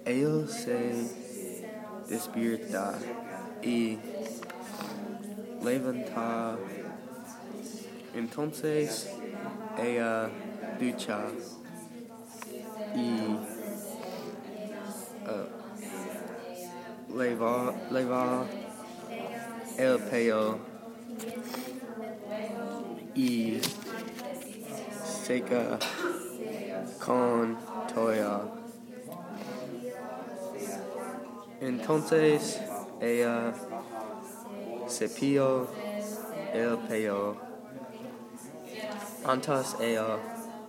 Ellos se despierta y levanta. Entonces ella ducha y lava el pelo y seca con toalla. Entonces ella cepilla el pelo. Antes ella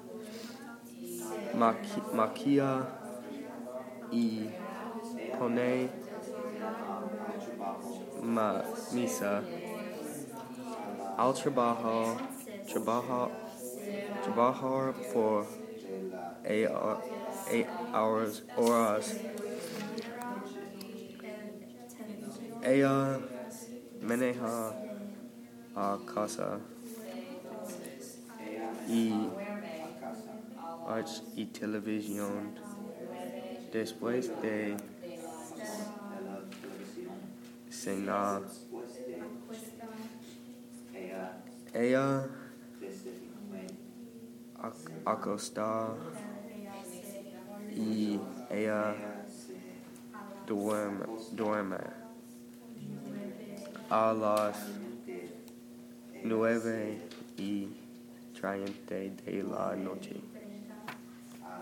maquilla y pone misa al trabajar por 8 horas. Ella maneja a casa y arte y televisión. Después de cenar, ella acosta y ella duerme a las 9:30 de la noche.